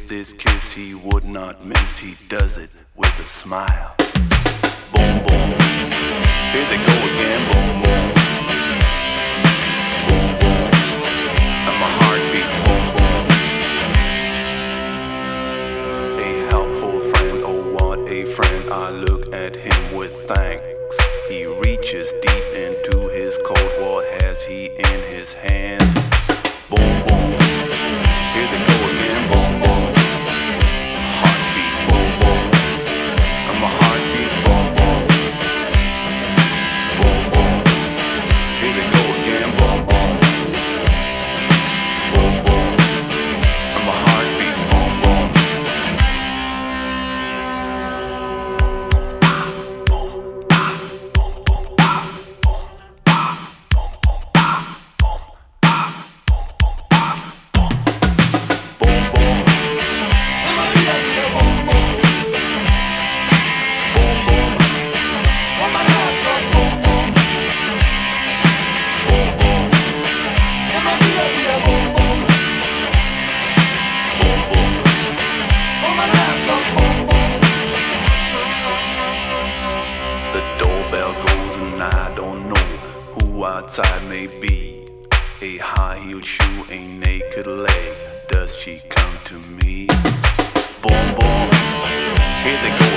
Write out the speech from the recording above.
this kiss he would not miss. He does it with a smile. Boom, boom. Here they go again. Boom, boom. Boom, boom. And my heart beats boom, boom. A helpful friend, oh what a friend. I look at him with thanks. He reaches deep into his coat. What has he in his hand? Boom, boom. Here they go again. Boom, boom. Heart beats boom, boom. And my heart beats boom, boom. Boom, boom. Here they go again. Boom, boom. Boom, boom. And my heart beats boom, boom. Outside may be a high-heeled shoe, a naked leg. Does she come to me? Boom, boom. Here they go.